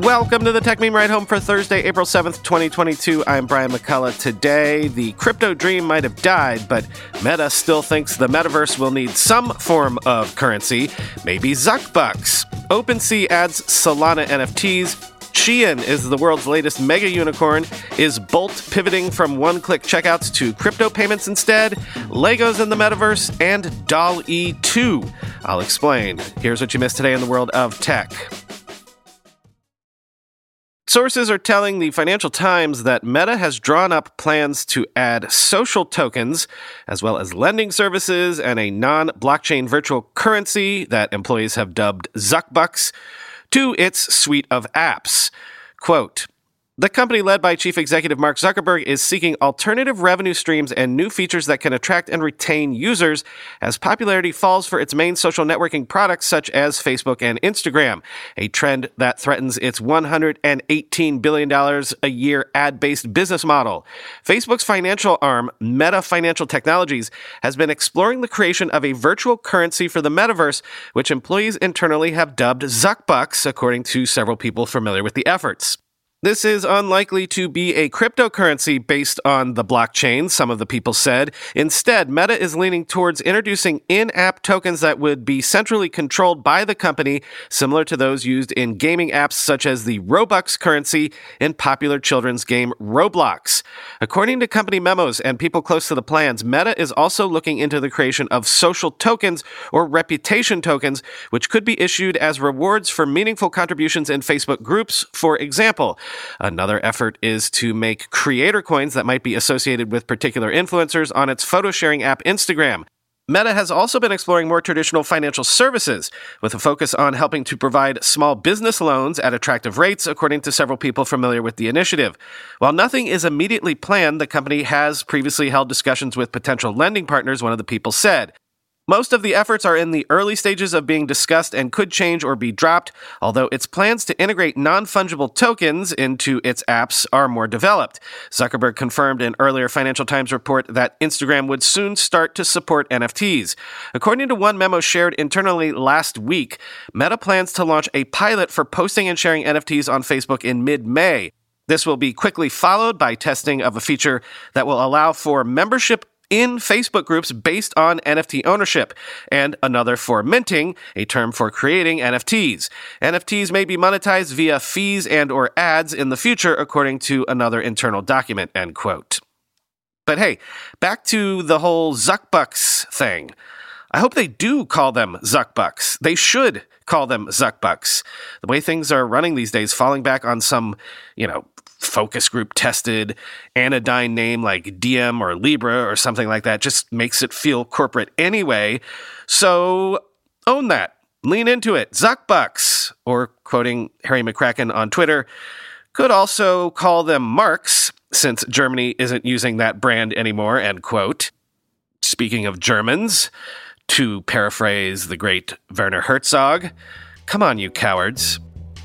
Welcome to the Tech Meme Ride Home for Thursday, April 7th, 2022. I'm Brian McCullough. Today, the crypto dream might have died, but Meta still thinks the metaverse will need some form of currency, maybe Zuckbucks. OpenSea adds Solana NFTs. Shein is the world's latest mega unicorn. Is Bolt pivoting from one-click checkouts to crypto payments instead? Legos in the metaverse, and DALL-E 2. I'll explain. Here's what you missed today in the world of tech. Sources are telling the Financial Times that Meta has drawn up plans to add social tokens, as well as lending services and a non-blockchain virtual currency that employees have dubbed Zuckbucks, to its suite of apps. Quote, "The company led by Chief Executive Mark Zuckerberg is seeking alternative revenue streams and new features that can attract and retain users as popularity falls for its main social networking products such as Facebook and Instagram, a trend that threatens its $118 billion a year ad-based business model. Facebook's financial arm, Meta Financial Technologies, has been exploring the creation of a virtual currency for the metaverse, which employees internally have dubbed Zuckbucks, according to several people familiar with the efforts. This is unlikely to be a cryptocurrency based on the blockchain, some of the people said. Instead, Meta is leaning towards introducing in-app tokens that would be centrally controlled by the company, similar to those used in gaming apps such as the Robux currency in popular children's game Roblox. According to company memos and people close to the plans, Meta is also looking into the creation of social tokens or reputation tokens, which could be issued as rewards for meaningful contributions in Facebook groups, for example. Another effort is to make creator coins that might be associated with particular influencers on its photo sharing app Instagram. Meta has also been exploring more traditional financial services, with a focus on helping to provide small business loans at attractive rates, according to several people familiar with the initiative. While nothing is immediately planned, the company has previously held discussions with potential lending partners, one of the people said. Most of the efforts are in the early stages of being discussed and could change or be dropped, although its plans to integrate non-fungible tokens into its apps are more developed. Zuckerberg confirmed in earlier Financial Times report that Instagram would soon start to support NFTs. According to one memo shared internally last week, Meta plans to launch a pilot for posting and sharing NFTs on Facebook in mid-May. This will be quickly followed by testing of a feature that will allow for membership in Facebook groups based on NFT ownership, and another for minting, a term for creating NFTs. NFTs may be monetized via fees and or ads in the future, according to another internal document, end quote. But hey, back to the whole Zuckbucks thing. I hope they do call them Zuckbucks. They should call them Zuckbucks. The way things are running these days, falling back on some, focus group tested anodyne name like Diem or Libra or something like that just makes it feel corporate anyway. So own that. Lean into it. Zuckbucks, or quoting Harry McCracken on Twitter, could also call them Marks since Germany isn't using that brand anymore, end quote. Speaking of Germans, to paraphrase the great Werner Herzog, come on, you cowards.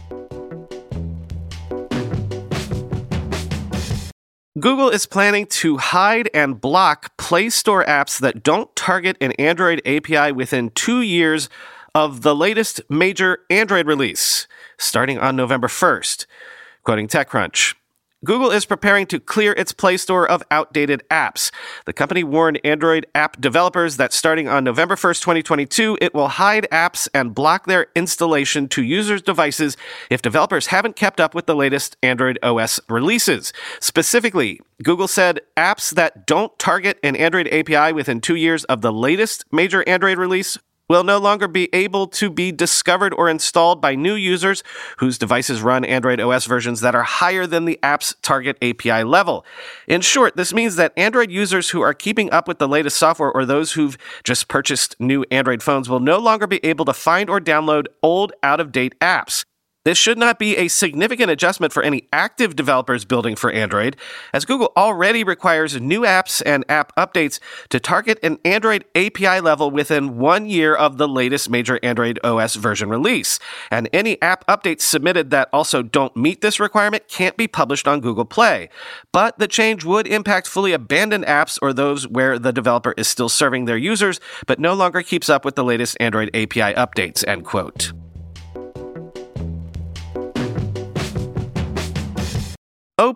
Google is planning to hide and block Play Store apps that don't target an Android API within 2 years of the latest major Android release, starting on November 1st. Quoting TechCrunch, Google is preparing to clear its Play Store of outdated apps. The company warned Android app developers that starting on November 1st, 2022, it will hide apps and block their installation to users' devices if developers haven't kept up with the latest Android OS releases. Specifically, Google said apps that don't target an Android API within 2 years of the latest major Android release will no longer be able to be discovered or installed by new users whose devices run Android OS versions that are higher than the app's target API level. In short, this means that Android users who are keeping up with the latest software or those who've just purchased new Android phones will no longer be able to find or download old, out-of-date apps. This should not be a significant adjustment for any active developers building for Android, as Google already requires new apps and app updates to target an Android API level within 1 year of the latest major Android OS version release. And any app updates submitted that also don't meet this requirement can't be published on Google Play. But the change would impact fully abandoned apps or those where the developer is still serving their users, but no longer keeps up with the latest Android API updates, end quote.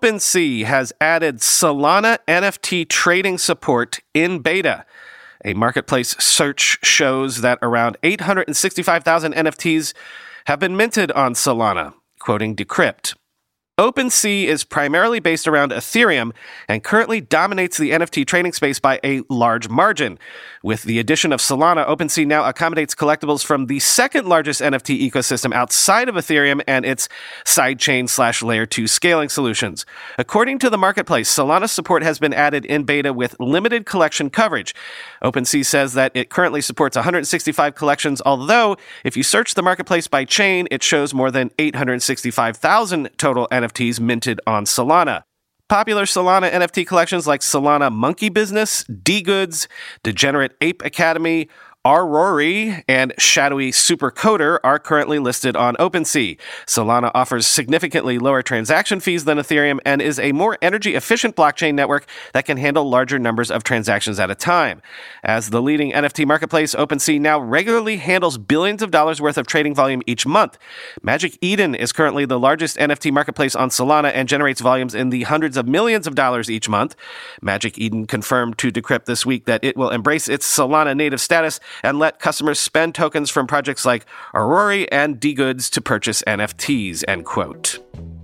OpenSea has added Solana NFT trading support in beta. A marketplace search shows that around 865,000 NFTs have been minted on Solana, quoting Decrypt. OpenSea is primarily based around Ethereum and currently dominates the NFT trading space by a large margin. With the addition of Solana, OpenSea now accommodates collectibles from the second largest NFT ecosystem outside of Ethereum and its sidechain/layer 2 scaling solutions. According to the marketplace, Solana support has been added in beta with limited collection coverage. OpenSea says that it currently supports 165 collections, although if you search the marketplace by chain, it shows more than 865,000 total NFTs minted on Solana. Popular Solana NFT collections like Solana Monkey Business, D-Goods, Degenerate Ape Academy, Aurori, and Shadowy Supercoder are currently listed on OpenSea. Solana offers significantly lower transaction fees than Ethereum and is a more energy-efficient blockchain network that can handle larger numbers of transactions at a time. As the leading NFT marketplace, OpenSea now regularly handles billions of dollars worth of trading volume each month. Magic Eden is currently the largest NFT marketplace on Solana and generates volumes in the hundreds of millions of dollars each month. Magic Eden confirmed to Decrypt this week that it will embrace its Solana native status and let customers spend tokens from projects like Aurori and D-Goods to purchase NFTs, end quote.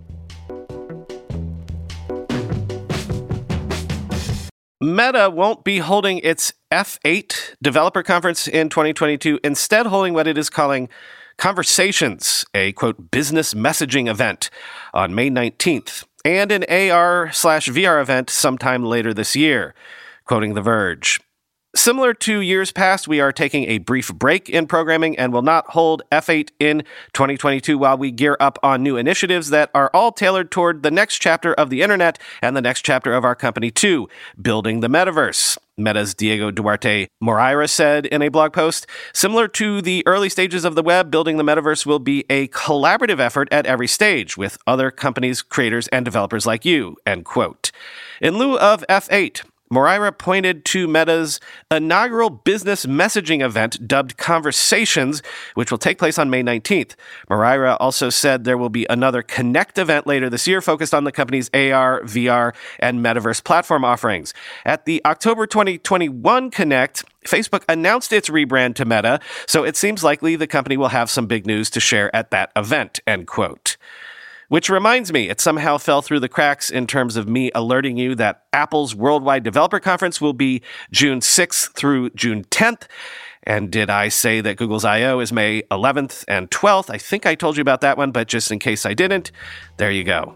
Meta won't be holding its F8 developer conference in 2022, instead holding what it is calling Conversations, a, quote, business messaging event on May 19th, and an AR/VR event sometime later this year, quoting The Verge. Similar to years past, we are taking a brief break in programming and will not hold F8 in 2022 while we gear up on new initiatives that are all tailored toward the next chapter of the internet and the next chapter of our company too, building the metaverse. Meta's Diego Duarte Moreira said in a blog post, similar to the early stages of the web, building the metaverse will be a collaborative effort at every stage with other companies, creators, and developers like you, end quote. In lieu of F8, Moreira pointed to Meta's inaugural business messaging event dubbed Conversations, which will take place on May 19th. Moreira also said there will be another Connect event later this year focused on the company's AR, VR, and metaverse platform offerings. At the October 2021 Connect, Facebook announced its rebrand to Meta, so it seems likely the company will have some big news to share at that event, end quote. Which reminds me, it somehow fell through the cracks in terms of me alerting you that Apple's Worldwide Developer Conference will be June 6th through June 10th. And did I say that Google's I.O. is May 11th and 12th? I think I told you about that one, but just in case I didn't, there you go.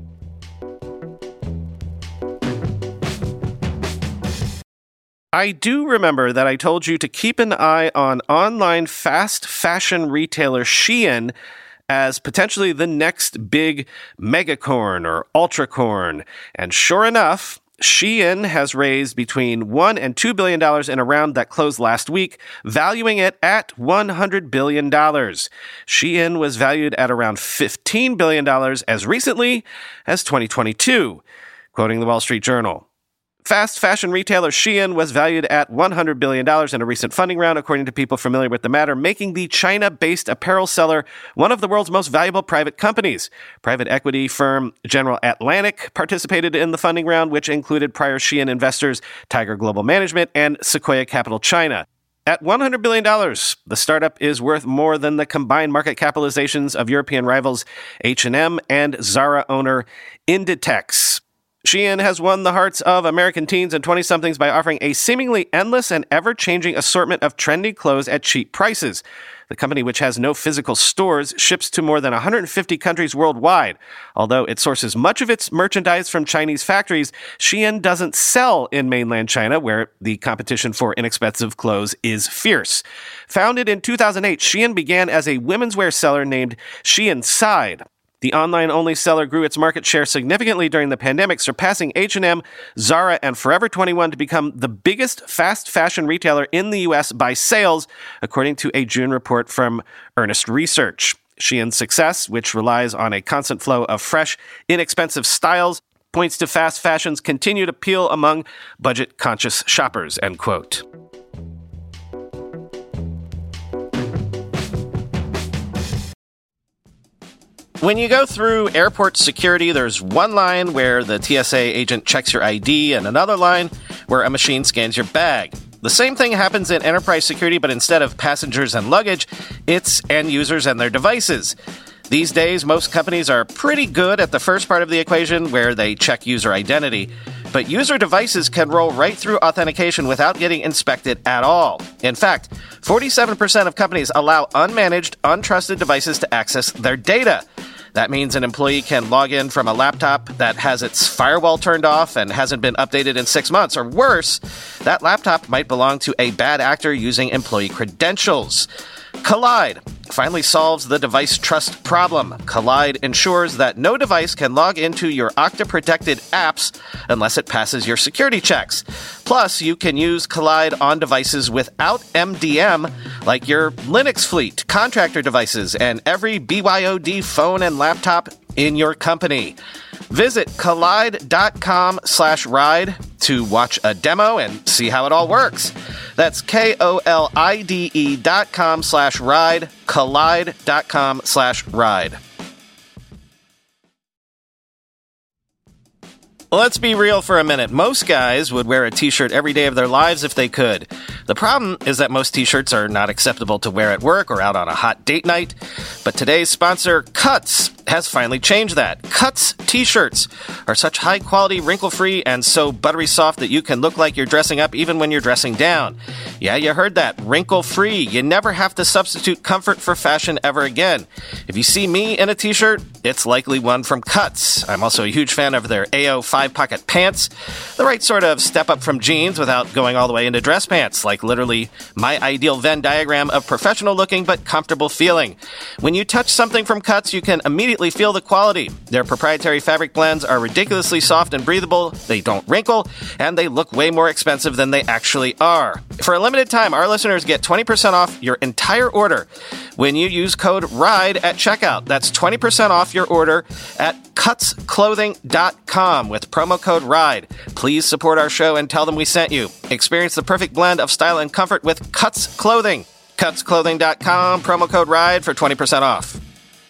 I do remember that I told you to keep an eye on online fast fashion retailer Shein as potentially the next big megacorn or ultracorn. And sure enough, Shein has raised between $1 and $2 billion in a round that closed last week, valuing it at $100 billion. Shein was valued at around $15 billion as recently as 2022, quoting the Wall Street Journal. Fast fashion retailer Shein was valued at $100 billion in a recent funding round, according to people familiar with the matter, making the China-based apparel seller one of the world's most valuable private companies. Private equity firm General Atlantic participated in the funding round, which included prior Shein investors Tiger Global Management and Sequoia Capital China. At $100 billion, the startup is worth more than the combined market capitalizations of European rivals H&M and Zara owner Inditex. Shein has won the hearts of American teens and 20-somethings by offering a seemingly endless and ever-changing assortment of trendy clothes at cheap prices. The company, which has no physical stores, ships to more than 150 countries worldwide. Although it sources much of its merchandise from Chinese factories, Shein doesn't sell in mainland China, where the competition for inexpensive clothes is fierce. Founded in 2008, Shein began as a women's wear seller named Shein Side. The online-only seller grew its market share significantly during the pandemic, surpassing H&M, Zara, and Forever 21 to become the biggest fast fashion retailer in the U.S. by sales, according to a June report from Earnest Research. Shein's success, which relies on a constant flow of fresh, inexpensive styles, points to fast fashion's continued appeal among budget-conscious shoppers, end quote. When you go through airport security, there's one line where the TSA agent checks your ID and another line where a machine scans your bag. The same thing happens in enterprise security, but instead of passengers and luggage, it's end users and their devices. These days, most companies are pretty good at the first part of the equation where they check user identity. But user devices can roll right through authentication without getting inspected at all. In fact, 47% of companies allow unmanaged, untrusted devices to access their data. That means an employee can log in from a laptop that has its firewall turned off and hasn't been updated in 6 months. Or worse, that laptop might belong to a bad actor using employee credentials. Kolide finally solves the device trust problem. Kolide ensures that no device can log into your Okta-protected apps unless it passes your security checks. Plus, you can use Kolide on devices without MDM, like your Linux fleet, contractor devices, and every BYOD phone and laptop in your company. Visit kolide.com/ride to watch a demo and see how it all works. That's KOLIDE.com/ride, kolide.com/ride. Let's be real for a minute. Most guys would wear a t-shirt every day of their lives if they could. The problem is that most t-shirts are not acceptable to wear at work or out on a hot date night. But today's sponsor, Cuts, has finally changed that. Cuts t-shirts are such high-quality, wrinkle-free, and so buttery soft that you can look like you're dressing up even when you're dressing down. Yeah, you heard that. Wrinkle-free. You never have to substitute comfort for fashion ever again. If you see me in a t-shirt, it's likely one from Cuts. I'm also a huge fan of their AO 5-pocket pants. The right sort of step up from jeans without going all the way into dress pants, like literally my ideal Venn diagram of professional looking but comfortable feeling. When you touch something from Cuts, you can immediately feel the quality. Their proprietary fabric blends are ridiculously soft and breathable, they don't wrinkle, and they look way more expensive than they actually are. For a limited time, our listeners get 20% off your entire order when you use code RIDE at checkout. That's 20% off your order at cutsclothing.com with promo code RIDE. Please support our show and tell them we sent you. Experience the perfect blend of style and comfort with Cuts Clothing. Cutsclothing.com, promo code RIDE for 20% off.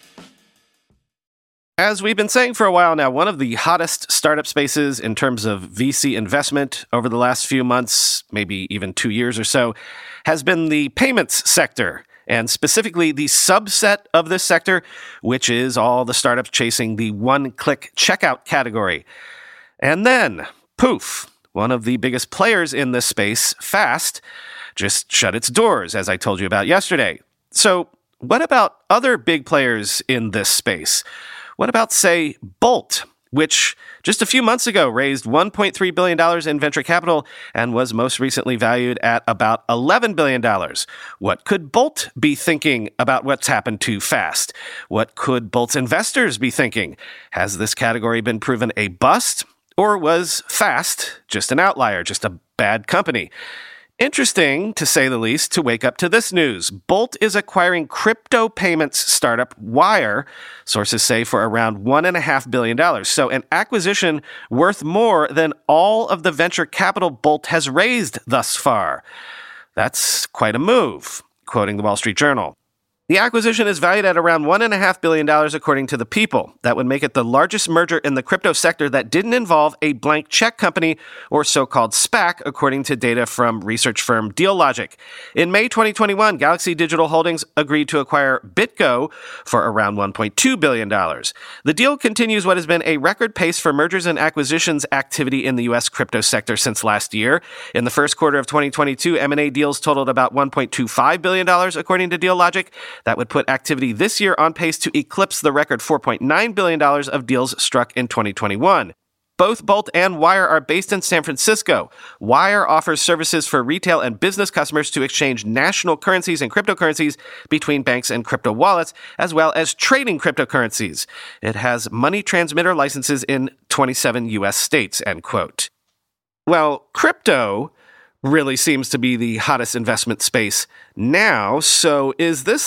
As we've been saying for a while now, one of the hottest startup spaces in terms of VC investment over the last few months, maybe even 2 years or so, has been the payments sector, and specifically the subset of this sector, which is all the startups chasing the one-click checkout category. And then, poof, one of the biggest players in this space, Fast, just shut its doors, as I told you about yesterday. So what about other big players in this space? What about, say, Bolt, which just a few months ago raised $1.3 billion in venture capital and was most recently valued at about $11 billion. What could Bolt be thinking about what's happened to Fast? What could Bolt's investors be thinking? Has this category been proven a bust? Or was Fast just an outlier, just a bad company? Interesting, to say the least, to wake up to this news. Bolt is acquiring crypto payments startup Wyre, sources say, for around $1.5 billion. So an acquisition worth more than all of the venture capital Bolt has raised thus far. That's quite a move, quoting the Wall Street Journal. The acquisition is valued at around $1.5 billion, according to The People. That would make it the largest merger in the crypto sector that didn't involve a blank check company or so-called SPAC, according to data from research firm Dealogic. In May 2021, Galaxy Digital Holdings agreed to acquire BitGo for around $1.2 billion. The deal continues what has been a record pace for mergers and acquisitions activity in the U.S. crypto sector since last year. In the first quarter of 2022, M&A deals totaled about $1.25 billion, according to Dealogic. That would put activity this year on pace to eclipse the record $4.9 billion of deals struck in 2021. Both Bolt and Wyre are based in San Francisco. Wyre offers services for retail and business customers to exchange national currencies and cryptocurrencies between banks and crypto wallets, as well as trading cryptocurrencies. It has money transmitter licenses in 27 U.S. states, end quote. Well, crypto really seems to be the hottest investment space now. So is this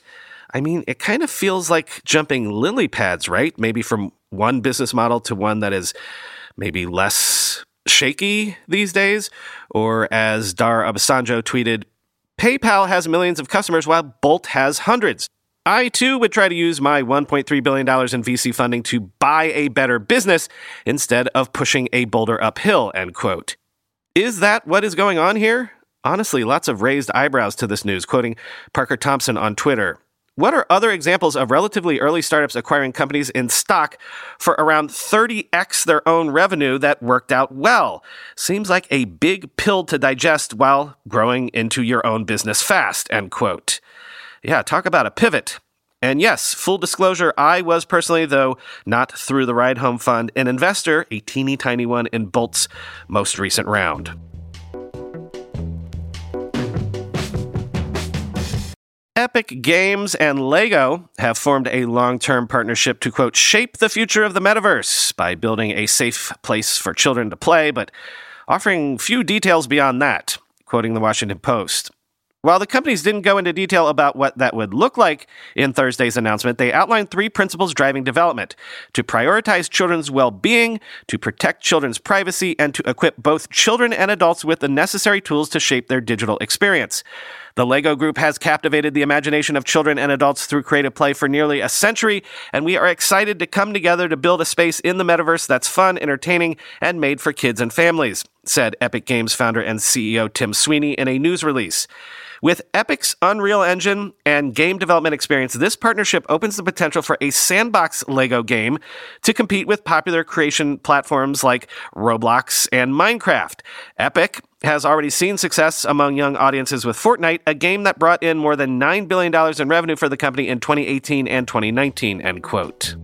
it kind of feels like jumping lily pads, right? Maybe from one business model to one that is maybe less shaky these days. Or as Dar Obasanjo tweeted, PayPal has millions of customers while Bolt has hundreds. I, too, would try to use my $1.3 billion in VC funding to buy a better business instead of pushing a boulder uphill, end quote. Is that what is going on here? Honestly, lots of raised eyebrows to this news, quoting Parker Thompson on Twitter. What are other examples of relatively early startups acquiring companies in stock for around 30x their own revenue that worked out well? Seems like a big pill to digest while growing into your own business fast, end quote. Yeah, talk about a pivot. And yes, full disclosure, I was personally, though not through the Ride Home Fund, an investor, a teeny tiny one, in Bolt's most recent round. Epic Games and LEGO have formed a long-term partnership to, quote, shape the future of the metaverse by building a safe place for children to play, but offering few details beyond that, quoting the Washington Post. While the companies didn't go into detail about what that would look like in Thursday's announcement, they outlined 3 principles driving development: to prioritize children's well-being, to protect children's privacy, and to equip both children and adults with the necessary tools to shape their digital experience. The LEGO Group has captivated the imagination of children and adults through creative play for nearly a century, and we are excited to come together to build a space in the metaverse that's fun, entertaining, and made for kids and families, said Epic Games founder and CEO Tim Sweeney in a news release. With Epic's Unreal Engine and game development experience, this partnership opens the potential for a sandbox LEGO game to compete with popular creation platforms like Roblox and Minecraft. Epic has already seen success among young audiences with Fortnite, a game that brought in more than $9 billion in revenue for the company in 2018 and 2019, end quote.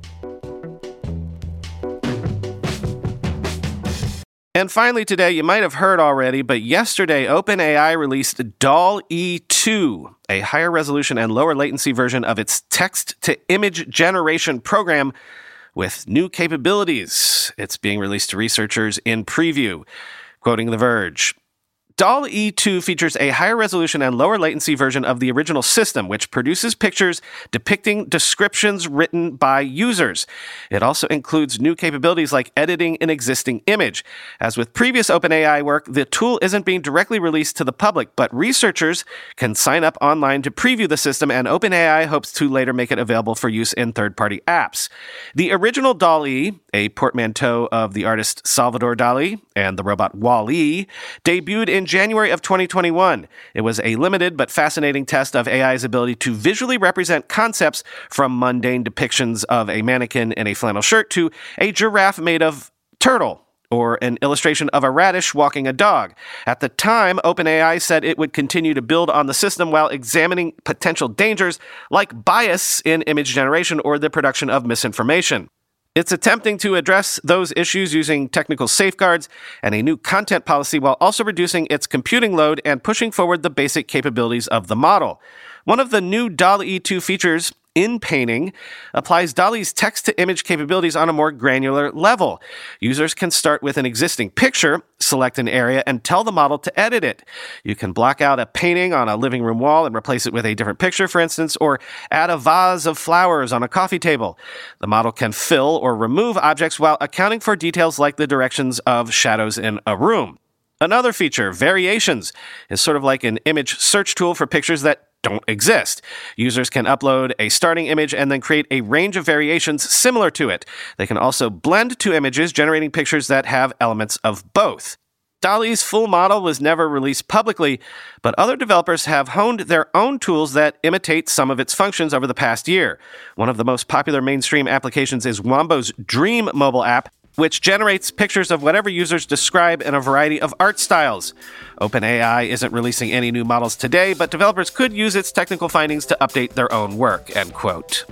And finally today, you might have heard already, but yesterday OpenAI released DALL-E 2, a higher resolution and lower latency version of its text-to-image generation program with new capabilities. It's being released to researchers in preview. Quoting The Verge, DALL-E 2 features a higher resolution and lower latency version of the original system, which produces pictures depicting descriptions written by users. It also includes new capabilities like editing an existing image. As with previous OpenAI work, the tool isn't being directly released to the public, but researchers can sign up online to preview the system, and OpenAI hopes to later make it available for use in third-party apps. The original DALL-E, a portmanteau of the artist Salvador Dali and the robot Wall-E, debuted in January of 2021. It was a limited but fascinating test of AI's ability to visually represent concepts from mundane depictions of a mannequin in a flannel shirt to a giraffe made of turtle, or an illustration of a radish walking a dog. At the time, OpenAI said it would continue to build on the system while examining potential dangers like bias in image generation or the production of misinformation. It's attempting to address those issues using technical safeguards and a new content policy while also reducing its computing load and pushing forward the basic capabilities of the model. One of the new DALL-E 2 features, in painting, applies DALL-E's text-to-image capabilities on a more granular level. Users can start with an existing picture, select an area, and tell the model to edit it. You can block out a painting on a living room wall and replace it with a different picture, for instance, or add a vase of flowers on a coffee table. The model can fill or remove objects while accounting for details like the directions of shadows in a room. Another feature, Variations, is sort of like an image search tool for pictures that don't exist. Users can upload a starting image and then create a range of variations similar to it. They can also blend two images, generating pictures that have elements of both. DALL-E's full model was never released publicly, but other developers have honed their own tools that imitate some of its functions over the past year. One of the most popular mainstream applications is Wombo's Dream mobile app, which generates pictures of whatever users describe in a variety of art styles. OpenAI isn't releasing any new models today, but developers could use its technical findings to update their own work, end quote.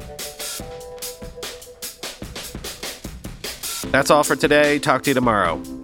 That's all for today. Talk to you tomorrow.